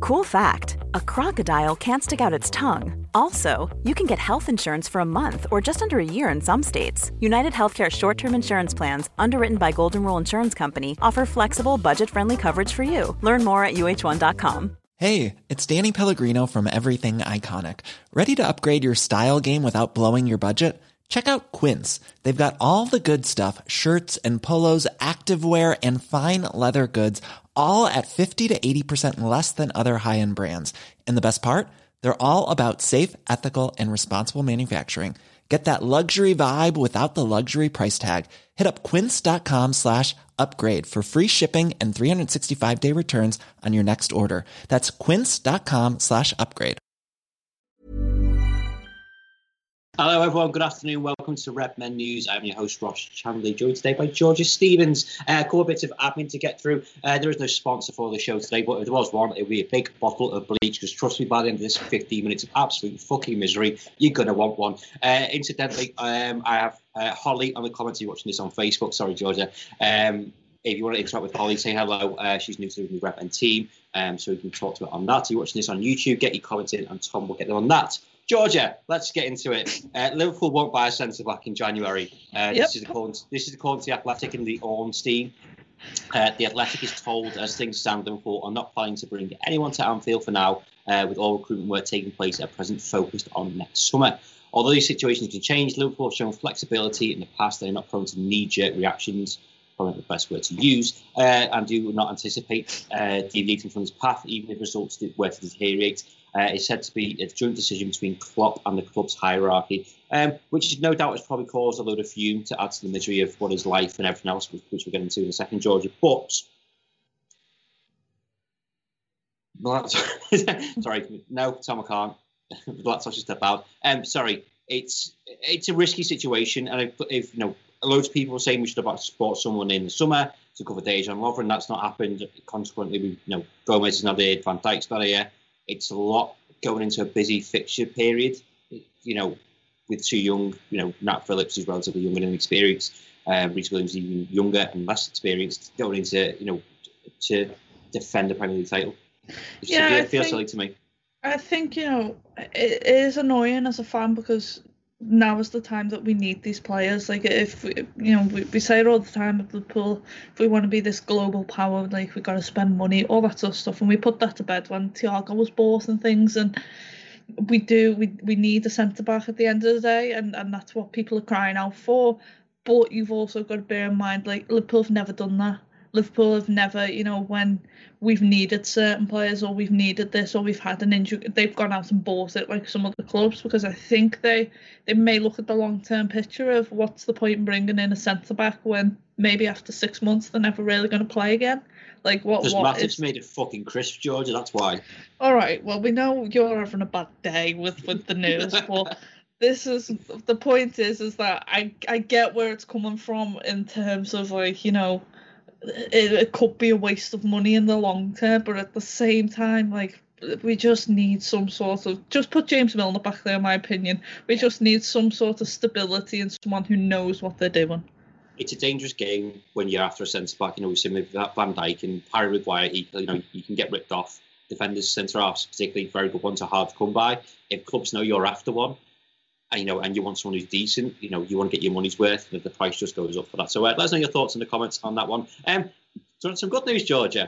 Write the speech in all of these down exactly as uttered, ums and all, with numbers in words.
Cool fact, a crocodile can't stick out its tongue. Also, you can get health insurance for a month or just under a year in some states. United Healthcare short-term insurance plans, underwritten by Golden Rule Insurance Company, offer flexible, budget-friendly coverage for you. Learn more at U H one dot com. Hey, it's Danny Pellegrino from Everything Iconic. Ready to upgrade your style game without blowing your budget? Check out Quince. They've got all the good stuff, shirts and polos, activewear, and fine leather goods, all at fifty to eighty percent less than other high-end brands. And the best part? They're all about safe, ethical, and responsible manufacturing. Get that luxury vibe without the luxury price tag. Hit up quince.com slash upgrade for free shipping and three sixty-five day returns on your next order. That's quince.com slash upgrade. Hello everyone, good afternoon, welcome to Red Men News. I'm your host Ross Chandler, joined today by Georgia Stevens. A uh, couple bits of admin to get through. Uh, there is no sponsor for the show today, but if there was one, it would be a big bottle of bleach, because trust me, by the end of this fifteen minutes of absolute fucking misery, you're going to want one. Uh, incidentally, um, I have uh, Holly on the comments. You're watching this on Facebook, sorry Georgia. Um, if you want to interact with Holly, say hello. Uh, she's new to the Red Men team, um, so we can talk to her on that. If you're watching this on YouTube, get your comments in and Tom will get them on that. Georgia, let's get into it. Uh, Liverpool won't buy a centre-back in January. Uh, yep. This is according to, this is according to the Athletic and the Ornstein. Uh, the Athletic is told, as things stand, Liverpool are not planning to bring anyone to Anfield for now, uh, with all recruitment work taking place at present focused on next summer. Although these situations can change, Liverpool have shown flexibility in the past. They're not prone to knee-jerk reactions, probably the best word to use, uh, and do not anticipate uh, deviating from this path, even if results were to deteriorate. Uh, it's said to be a joint decision between Klopp and the club's hierarchy, um, which no doubt has probably caused a load of fume to add to the misery of what is life and everything else, which, which we'll get into in a second, Georgia. But, sorry, no, Tom, I can't. Let's just step out. Um, sorry, it's it's a risky situation, and if, if you know, loads of people are saying we should have bought someone in the summer to cover Dejan Lovren, that's not happened. Consequently, we, you know, Gomez is not here, Van Dijk's not here. It's a lot going into a busy fixture period, you know, with two young, you know, Nat Phillips is relatively young and inexperienced, uh, Reece Williams even younger and less experienced, going into, you know, to defend the Premier League title. It's yeah, severe, I it feels think, silly to me. I think, you know, it is annoying as a fan because now is the time that we need these players. Like, if we, you know, we, we say it all the time at Liverpool, if we want to be this global power, like, we've got to spend money, all that sort of stuff. And we put that to bed when Thiago was bought and things. And we do, we, we need a centre-back at the end of the day. And, and that's what people are crying out for. But you've also got to bear in mind, like, Liverpool have never done that. Liverpool have never, you know, when we've needed certain players or we've needed this or we've had an injury, they've gone out and bought it like some other clubs, because I think they, they may look at the long-term picture of what's the point in bringing in a centre-back when maybe after six months they're never really going to play again. Like, what? Because what Matip's is... made it fucking crisp, Georgia, that's why. All right, well, we know you're having a bad day with, with the news, but this is, the point is, is that I, I get where it's coming from in terms of, like, you know, It, it could be a waste of money in the long term, but at the same time, like, we just need some sort of, just put James Milner back there, in my opinion. We just need some sort of stability and someone who knows what they're doing. It's a dangerous game when you're after a centre back. You know, we've seen with Van Dijk and Harry Maguire, he, you know, you can get ripped off. Defenders, centre halves, particularly very good ones, are hard to come by. If clubs know you're after one, and, you know, and you want someone who's decent, you know, you want to get your money's worth, and the price just goes up for that. So uh, let us know your thoughts in the comments on that one. Um, do you want some good news, Georgia?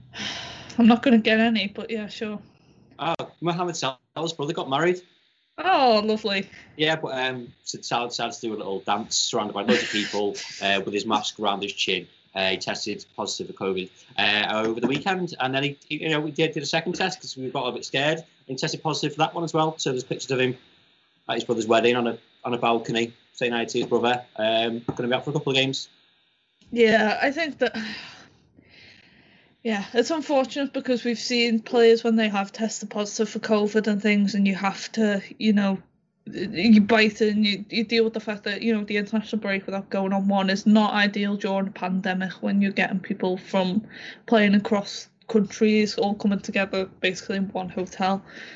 I'm not going to get any, but yeah, sure. Oh, Mohamed Salah's brother got married. Oh, lovely. Yeah, but um, Salah decided to do a little dance surrounded by loads of people uh, with his mask around his chin. Uh, he tested positive for COVID uh, over the weekend, and then he, he you know, we did, did a second test because we got a bit scared, and he tested positive for that one as well. So there's pictures of him at his brother's wedding on a on a balcony, saying hi to his brother. Um, going to be out for a couple of games. Yeah, I think that. Yeah, it's unfortunate because we've seen players when they have tested positive for COVID and things, and you have to, you know, you bite it and you, you deal with the fact that, you know, the international break without going on one is not ideal during a pandemic when you're getting people from playing across countries all coming together basically in one hotel.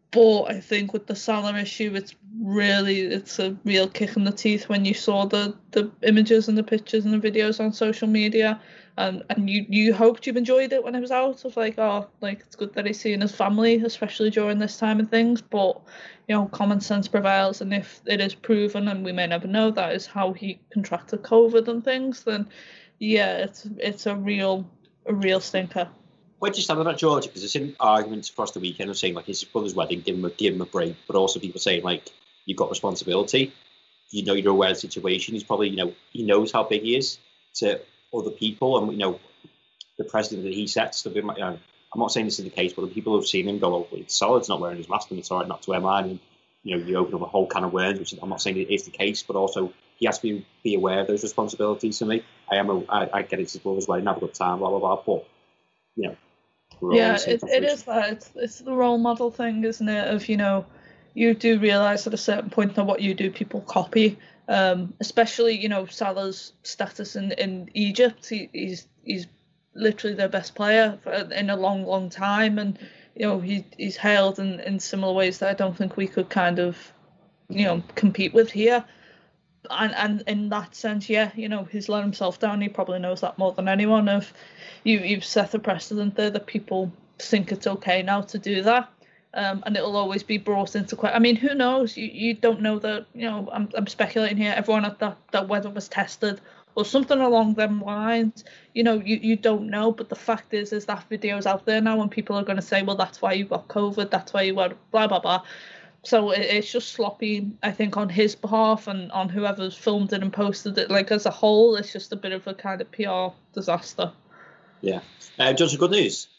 But I think with the Salah issue, it's really, it's a real kick in the teeth when you saw the, the images and the pictures and the videos on social media. And, and you, you hoped you've enjoyed it when it was out, of like, oh, like, it's good that he's seeing his family, especially during this time and things. But, you know, common sense prevails. And if it is proven, and we may never know, that is how he contracted COVID and things, then, yeah, it's it's a real, a real stinker. Where do you stand on that, George? Because there's been arguments across the weekend of saying, like, it's his brother's wedding, give him a, give him a break. But also people saying, like, you've got responsibility. You know, you're aware of the situation. He's probably, you know, he knows how big he is to other people. And, you know, the precedent that he sets. You know, I'm not saying this is the case, but the people who've seen him go, well, it's solid, it's not wearing his mask, and it's all right not to wear mine. And, you know, you open up a whole can of worms, which I'm not saying it is the case, but also he has to be, be aware of those responsibilities to me. I am a, I, I get it, his brother's wedding, have a good time, blah, blah, blah. But, you know, yeah, it, it is that. It's, it's the role model thing, isn't it? Of, you know, you do realise at a certain point that what you do, people copy. Um, especially, you know, Salah's status in, in Egypt. He, he's he's literally their best player for, in a long, long time. And, you know, he he's hailed in, in similar ways that I don't think we could kind of, you know, compete with here. And and in that sense, yeah, you know, he's let himself down. He probably knows that more than anyone. Of you, you've set a precedent there that people think it's okay now to do that, um, and it'll always be brought into question. I mean, who knows? You you don't know that. You know, I'm I'm speculating here. Everyone at that that wedding was tested or something along them lines. You know, you, you don't know. But the fact is, is that video's out there now, and people are going to say, well, that's why you got COVID. That's why you were blah blah blah. So it's just sloppy, I think, on his behalf and on whoever's filmed it and posted it. Like, as a whole, it's just a bit of a kind of P R disaster. Yeah. Uh, Johnson, good news?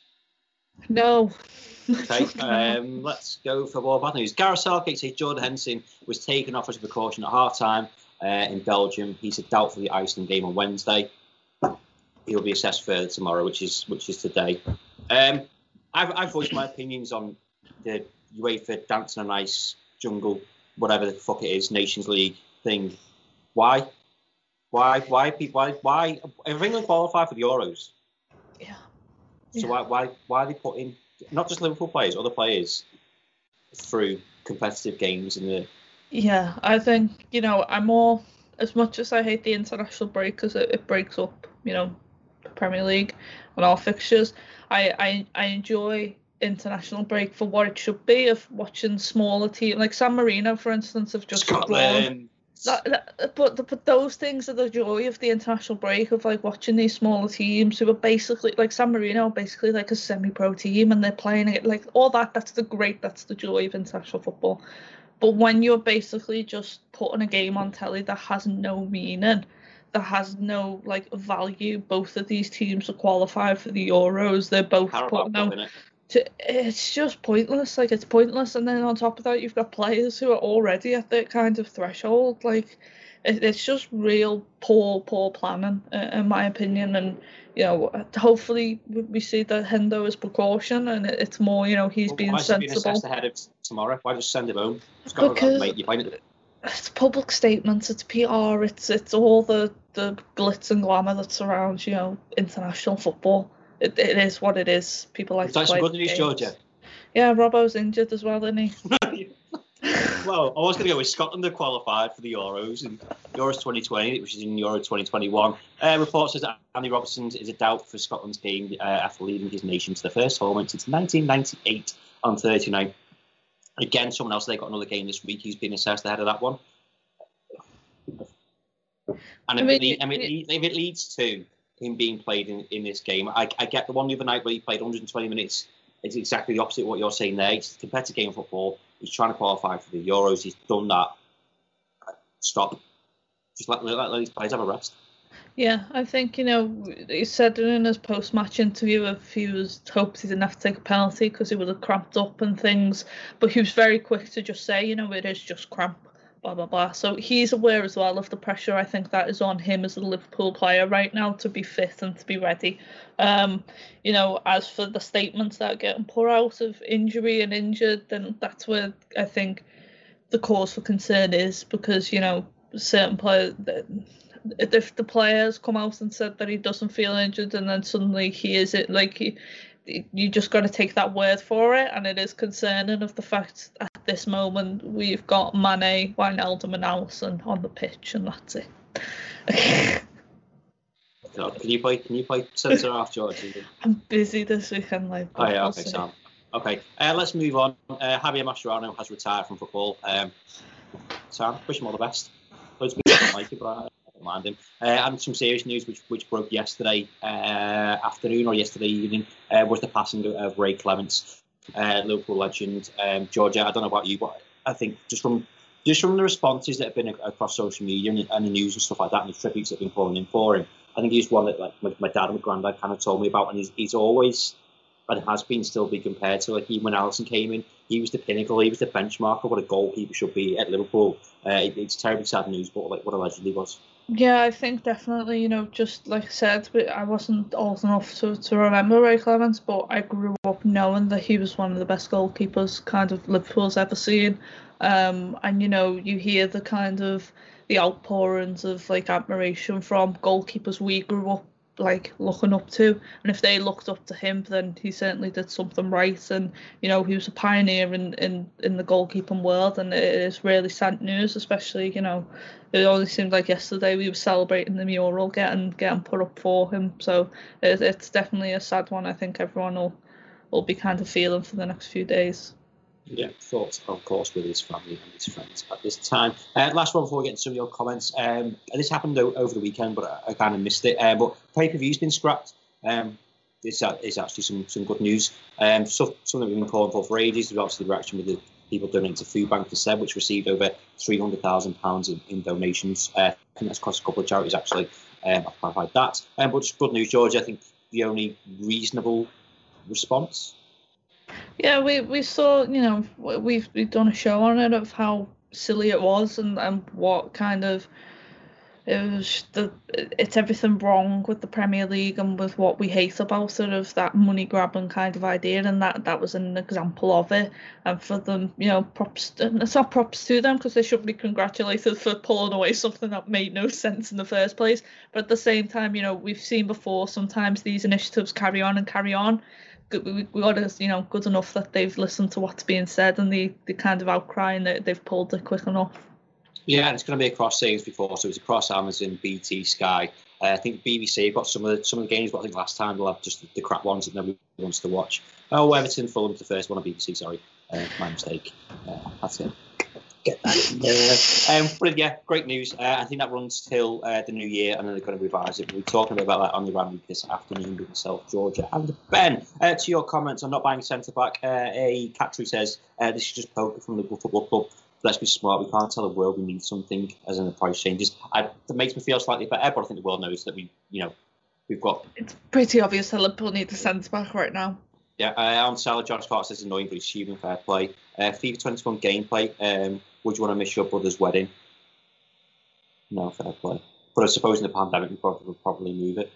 No. Okay, um, let's go for more bad news. Gareth Southgate says Jordan Henderson was taken off as a precaution at half-time uh, in Belgium. He's a doubt for the Iceland game on Wednesday. He'll be assessed further tomorrow, which is which is today. Um, I've, I've voiced my opinions on the UEFA dancing on ice, jungle, whatever the fuck it is, Nations League thing. Why? Why? Why? Why? Why? If England qualify for the Euros, yeah. So yeah. why? Why? Why are they putting not just Liverpool players, other players through competitive games in the? Yeah, I think, you know, I'm more, as much as I hate the international break because it, it breaks up, you know, the Premier League and all fixtures. I I, I enjoy international break for what it should be, of watching smaller teams like San Marino, for instance, have just Scotland. That, that, but but those things are the joy of the international break, of like watching these smaller teams who are basically like San Marino, basically like a semi-pro team, and they're playing it like all that. That's the great. That's the joy of international football. But when you're basically just putting a game on telly that has no meaning, that has no like value, both of these teams are qualified for the Euros. They're both putting out. To, it's just pointless. Like, it's pointless. And then on top of that, you've got players who are already at that kind of threshold. Like, it, it's just real poor, poor planning, uh, in my opinion. And, you know, hopefully we see that Hendo as precaution, and it, it's more, you know, he's well, being why sensible. Why is he being assessed ahead of tomorrow? Why just send him home? It's got because to, mate, you it's public statements, it's P R, it's it's all the, the glitz and glamour that surrounds, you know, international football. It, it is what it is. People like to play good news, Georgia. Yeah, Robbo's injured as well, isn't he? Well, I was going to go with Scotland. Are qualified for the Euros in Euros twenty twenty, which is in Euro twenty twenty-one. Uh, report says that Andy Robertson is a doubt for Scotland's game uh, after leading his nation to the first tournament since nineteen ninety-eight on Thursday night. Again, someone else, they got another game this week. He's been assessed ahead of that one. And if, I mean, it, I mean, it, if it leads to him being played in, in this game, I, I get the one the other night where he played one hundred twenty minutes. It's exactly the opposite of what you're saying there. It's a competitive game of football. He's trying to qualify for the Euros. He's done that. Stop. Just let, let, let these players have a rest. Yeah, I think, you know, he said in his post-match interview if he was hoped he didn't have to take a penalty because he would have cramped up and things. But he was very quick to just say, you know, it is just cramp. Blah, blah, blah. So he's aware as well of the pressure, I think, that is on him as a Liverpool player right now to be fit and to be ready. Um, you know, as for the statements that are getting put out of injury and injured, then that's where I think the cause for concern is, because, you know, certain players, if the players come out and said that he doesn't feel injured and then suddenly he is it, like, he, you just got to take that word for it, and it is concerning of the fact at this moment we've got Mane, Wijnaldum and Alisson on the pitch, and that's it. God, can you play? Can you play centre half, George? I'm busy this weekend, like. Oh yeah, okay, Sam. Okay, uh, let's move on. Uh, Javier Mascherano has retired from football. Um, Sam, wish him all the best. Loads of people don't like it, but I don't mind him. Uh, and some serious news, which which broke yesterday uh, afternoon or yesterday evening, uh, was the passing of Ray Clemence, uh, Liverpool legend. Um, Georgia, I don't know about you, but I think just from just from the responses that have been across social media and, and the news and stuff like that, and the tributes that have been pouring in for him, I think he's one that like my, my dad and my granddad kind of told me about, and he's he's always, and has been still be compared to, like, even when Alisson came in, he was the pinnacle, he was the benchmark of what a goalkeeper should be at Liverpool. Uh, it, it's terribly sad news, but like what a legend he was. Yeah, I think definitely, you know, just like I said, I wasn't old enough to, to remember Ray Clemence, but I grew up knowing that he was one of the best goalkeepers kind of Liverpool's ever seen. Um, and, you know, you hear the kind of the outpourings of like admiration from goalkeepers we grew up like looking up to, and if they looked up to him, then he certainly did something right. And you know, he was a pioneer in in, in the goalkeeping world, and it is really sad news, especially, you know, it only seemed like yesterday we were celebrating the mural getting getting put up for him. So it, it's definitely a sad one. I think everyone will will be kind of feeling for the next few days. Yeah, thoughts, of course, with his family and his friends at this time. Uh, last one before we get into some of your comments. Um, this happened o- over the weekend, but I, I kind of missed it. Uh, but pay-per-view's been scrapped. Um, it's, uh, it's actually some, some good news. Um, so, something we've been calling for for ages. There's obviously the reaction with the people donating to Food Bank instead, which received over three hundred thousand pounds in, in donations. Uh, I think that's across a couple of charities, actually. Um, I've clarified that. Um, but just good news, George. I think the only reasonable response. Yeah, we, we saw, you know, we've we've done a show on it of how silly it was, and, and what kind of it was the it's everything wrong with the Premier League and with what we hate about it, of that money grabbing kind of idea, and that that was an example of it. And for them, you know, props, it's not props to them, because they shouldn't be congratulated for pulling away something that made no sense in the first place. But at the same time, you know, we've seen before, sometimes these initiatives carry on and carry on. We, we got us, you know, good enough that they've listened to what's being said, and the, the kind of outcry, and they, they've pulled it quick enough. Yeah, and it's going to be across sales before, so it's across Amazon, B T, Sky. Uh, I think B B C have got some of the some of the games, but I think last time they'll have just the, the crap ones that nobody wants to watch. Oh, Everton, Fulham's the first one on B B C. Sorry, uh, my mistake. Uh, that's it. Get that in there. Um, but yeah, great news. Uh, I think that runs till uh, the new year, and then they're going to revise it. We'll be talking about that on the Rand this afternoon with myself, Georgia, and Ben. Uh, to your comments on not buying centre back, uh, a Catry says uh, this is just poker from the Liverpool Football Club. Let's be smart. We can't tell the world we need something as in the price changes. I, that makes me feel slightly better, but I think the world knows that we, you know, we've got. It's pretty obvious that Liverpool need a centre back right now. Yeah, uh, on Salah, Josh Carter says annoying, but he's human, fair play. Uh, FIFA twenty-one gameplay. Um, would you want to miss your brother's wedding? No, fair play. But I suppose in the pandemic, we probably would probably move it.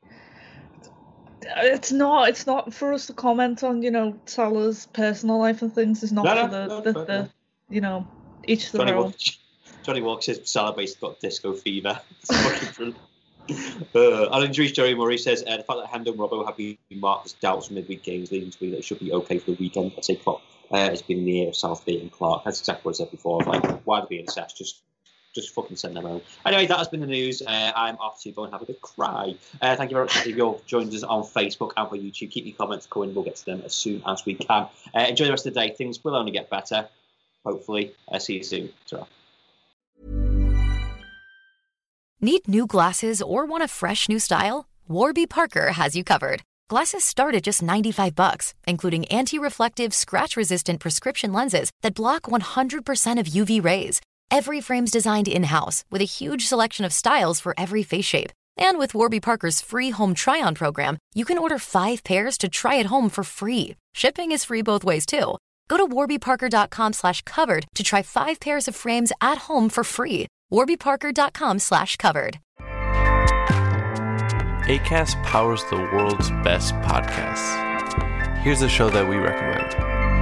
It's not. It's not for us to comment on, you know, Salah's personal life and things. It's not no, for no, the, no, the, fair, the no. you know, each their Johnny own. Walker, Johnny Walker says Salah basically got disco fever. It's fucking brilliant. Uh, Alan Andrews, Jerry Murray says uh, the fact that Hendo and Robbo have been marked as doubts for midweek games leading to be that it should be okay for the weekend. I'd say Klopp uh, has been in the air of Southgate and Clark. That's exactly what I said before. Like, why are they being assessed? Just just fucking send them home. Anyway, that has been the news. Uh, I'm off to go and have a good cry. Uh, thank you very much if you've joined us on Facebook and for YouTube. Keep your comments coming. We'll get to them as soon as we can. Uh, enjoy the rest of the day. Things will only get better. Hopefully. Uh, see you soon. Ta-ra. Need new glasses or want a fresh new style? Warby Parker has you covered. Glasses start at just ninety-five bucks, including anti-reflective, scratch-resistant prescription lenses that block one hundred percent of U V rays. Every frame's designed in-house with a huge selection of styles for every face shape. And with Warby Parker's free home try-on program, you can order five pairs to try at home for free. Shipping is free both ways, too. Go to warbyparker.com slash covered to try five pairs of frames at home for free. warbyparker.com slash covered. Acast powers the world's best podcasts. Here's a show that we recommend.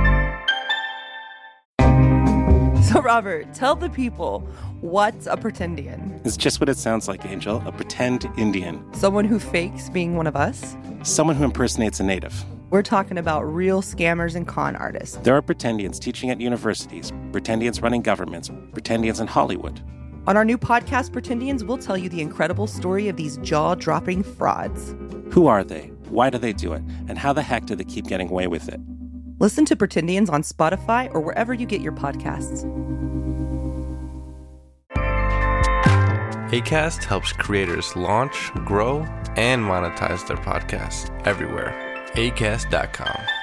So, Robert, tell the people, what's a pretendian? It's just what it sounds like, Angel. A pretend Indian. Someone who fakes being one of us? Someone who impersonates a native. We're talking about real scammers and con artists. There are pretendians teaching at universities, pretendians running governments, pretendians in Hollywood. On our new podcast, Pretendians, we'll tell you the incredible story of these jaw-dropping frauds. Who are they? Why do they do it? And how the heck do they keep getting away with it? Listen to Pretendians on Spotify or wherever you get your podcasts. Acast helps creators launch, grow, and monetize their podcasts everywhere. acast dot com.